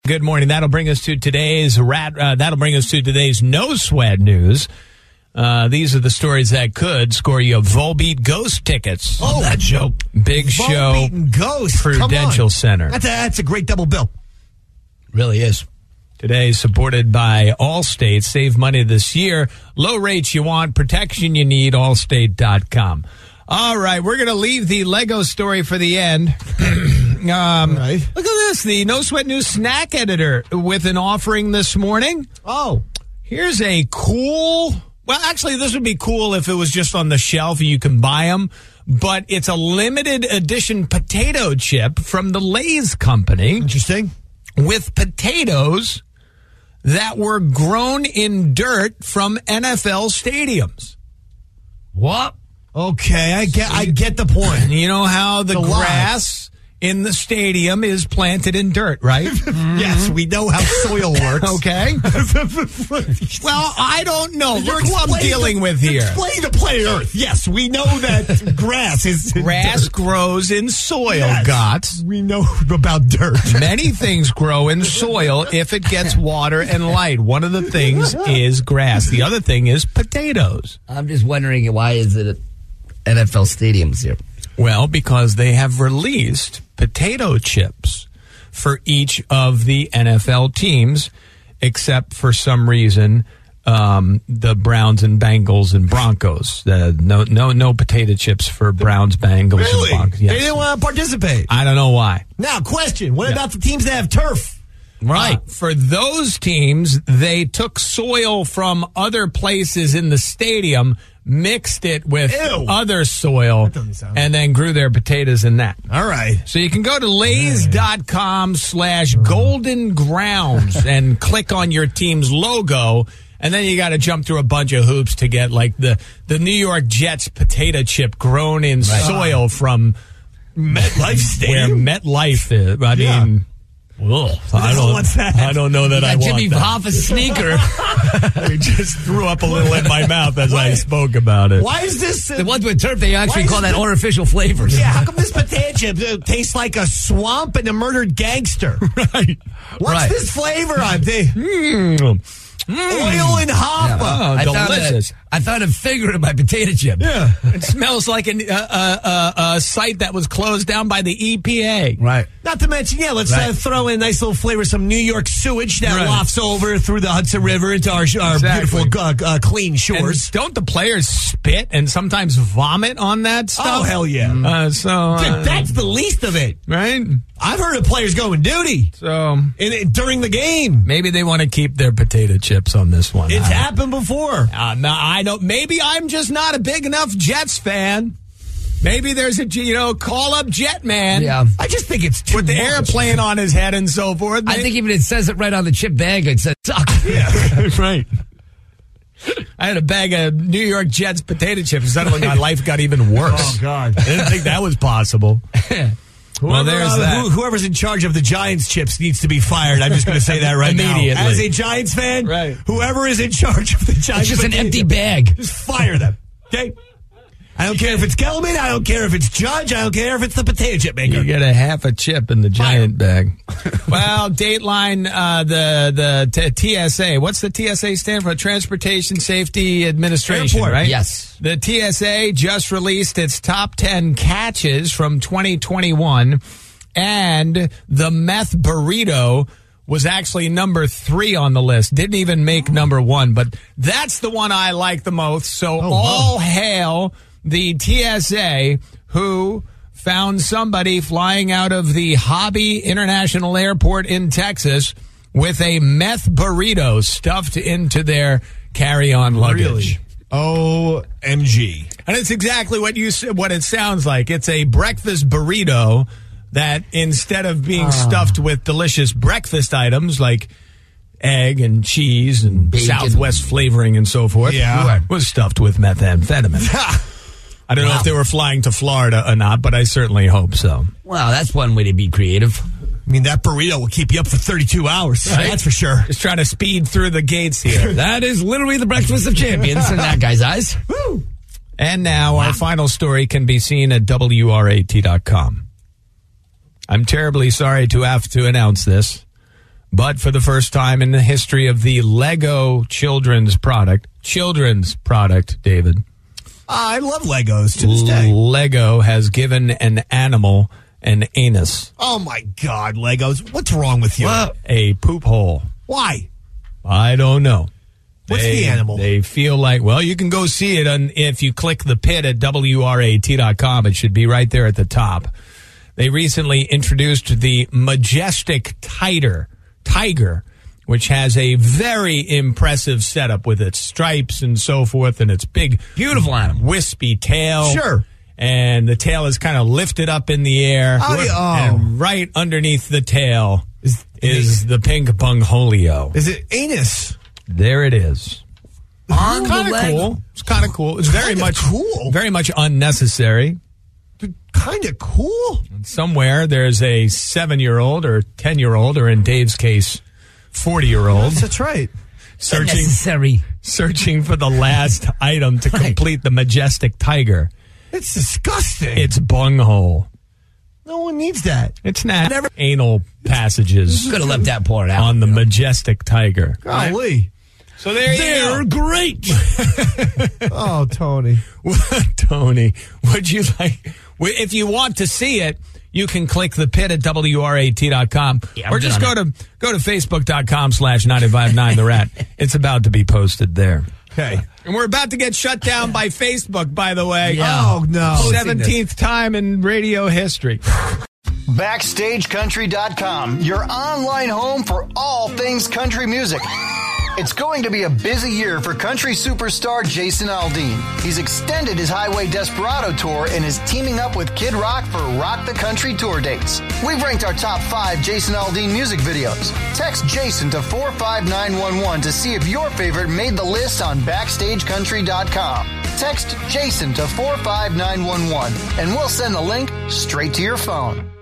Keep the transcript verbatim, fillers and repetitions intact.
Good morning. That'll bring us to today's rat. Uh, that'll bring us to today's no sweat news. Uh, these are the stories that could score you Volbeat Ghost tickets. Oh, that joke! Big show. Volbeat and Ghost. Prudential Center. That's a, that's a great double bill. Really is. Today, supported by Allstate. Save money this year. Low rates you want, protection you need. Allstate dot com. All right, we're going to leave the Lego story for the end. um, right. Look at this. The No Sweat News snack editor with an offering this morning. Oh. Here's a cool... Well, actually, this would be cool if it was just on the shelf and you can buy them. But it's a limited edition potato chip from the Lay's company. Interesting. With potatoes that were grown in dirt from N F L stadiums. What? Okay, I get I get the point. You know how the The grass in the stadium is planted in dirt, right? Mm-hmm. Yes, we know how soil works. Okay. Well, I don't know. Look who I'm dealing the, with here. Explain the planet Earth. Yes, we know that grass is Grass dirt. grows in soil, Yes, Gots. we know about dirt. Many things grow in soil if it gets water and light. One of the things is grass. The other thing is potatoes. I'm just wondering why is it at N F L stadiums here? Well, because they have released potato chips for each of the N F L teams, except for some reason um, the Browns and Bengals and Broncos. Uh, no, no, no potato chips for Browns, Bengals, Really? and Broncos. Yes. They didn't want to participate. I don't know why. Now, question. What Yeah. about the teams that have turf? Right. Uh, for those teams, they took soil from other places in the stadium, mixed it with Ew. other soil, That doesn't sound and then grew their potatoes in that. All right. So you can go to Lays.com slash golden grounds and click on your team's logo, and then you got to jump through a bunch of hoops to get like the, the New York Jets potato chip grown in Right. soil from MetLife where Stadium. MetLife is. I Yeah. mean... Ugh, I don't. wants that. I don't know that I Got want Jimmy that. Hoffa's sneaker. I just threw up a little in my mouth as I spoke about it. Why is this? Uh, The ones with turf, they actually Why call is that the- artificial flavors. yeah, how come this potato chip uh, tastes like a swamp and a murdered gangster? Right. What's Right. this flavor? I'm they Mm. oil and hopper. Oh, I found delicious. a, I found a figure in my potato chip. Yeah. It smells like an, uh, uh, uh, a site that was closed down by the E P A. Right. Not to mention, yeah, let's Right. uh, throw in a nice little flavor, some New York sewage that Right. wafts over through the Hudson River into our, our Exactly. beautiful, uh, uh, clean And shores. don't the players spit and sometimes vomit on that stuff? Oh, hell yeah. Uh, so, uh, That's the least of it. right? I've heard of players going duty So in, in, during the game. maybe they want to keep their potato chips on this one. It's I- happened before. Uh, no, I don't. Maybe I'm just not a big enough Jets fan. Maybe there's a, you know, call up Jetman. Yeah. I just think it's too With the much. airplane on his head and so forth. I think even it says it right on the chip bag. It says suck. Yeah. right. I had a bag of New York Jets potato chips. Suddenly my life got even worse. Oh, God. I didn't think that was possible. Well, Whoever, there's uh, that. who- whoever's in charge of the Giants chips needs to be fired. I'm just going to say that right Immediately. now. As a Giants fan, Right. whoever is in charge of the Giants, It's just an potato empty chip, bag. just fire them. Okay. I don't care if it's Gelman. I don't care if it's Judge. I don't care if it's the potato chip maker. You get a half a chip in the giant bag. Well, Dateline, uh, the the t- T S A. What's the T S A stand for? Transportation Safety Administration, Airport. right? Yes. The T S A just released its top ten catches from twenty twenty-one, and the meth burrito was actually number three on the list. Didn't even make number one, but that's the one I like the most. So Oh, all wow. hail the T S A who found somebody flying out of the Hobby International Airport in Texas with a meth burrito stuffed into their carry-on luggage. Really? O M G. And it's exactly what you said, what it sounds like. It's a breakfast burrito that instead of being Ah. stuffed with delicious breakfast items like egg and cheese and Bacon. Southwest flavoring and so forth, Yeah. was stuffed with methamphetamine. I don't know Wow. if they were flying to Florida or not, but I certainly hope so. Wow, that's one way to be creative. I mean, that burrito will keep you up for thirty-two hours. Right. That's for sure. Just trying to speed through the gates here. That is literally the breakfast of champions in that guy's eyes. Woo. And now our final story can be seen at W R A T dot com. I'm terribly sorry to have to announce this, But for the first time in the history of the Lego children's product, children's product, David, I love Legos to this day. Lego has given an animal an anus. Oh, my God, Legos. What's wrong with you? Well, A poop hole. Why? I don't know. What's They- the animal? They feel like, well, you can go see it on, if you click the pit at W R A T dot com. It should be right there at the top. They recently introduced the Majestic Tiger, Tiger, which has a very impressive setup with its stripes and so forth, and its big, beautiful animal. wispy tail. Sure. And the tail is kind of lifted up in the air. Oh, yeah. Oh. And right underneath the tail Is, is the pink bungholio. is it anus? There it is. On the Kind of leg. cool. It's kind of cool. It's very Kinda much cool. very much unnecessary. Kind of cool. Somewhere there's a seven-year-old or ten-year-old, or in Dave's case, forty-year-old That's right. searching Necessary. searching for the last item to complete the Majestic Tiger. It's disgusting. It's bunghole. no one needs that. It's not never anal passages Could have left that part out. on the Majestic Tiger. Golly. So there you They're go. great. Oh, Tony. Tony, would you like, if you want to see it, you can click the pit at W R A T dot com, Yeah, I'm or just go done. to go to Facebook.com slash 959 The Rat. It's about to be posted there. Okay. And we're about to get shut down by Facebook, by the way. Yeah. Oh, no. seventeenth time in radio history. Backstage Country dot com, your online home for all things country music. It's going to be a busy year for country superstar Jason Aldean. He's extended his Highway Desperado tour and is teaming up with Kid Rock for Rock the Country tour dates. We've ranked our top five Jason Aldean music videos. Text Jason to four five nine one one to see if your favorite made the list on Backstage Country dot com. Text Jason to four five nine one one and we'll send the link straight to your phone.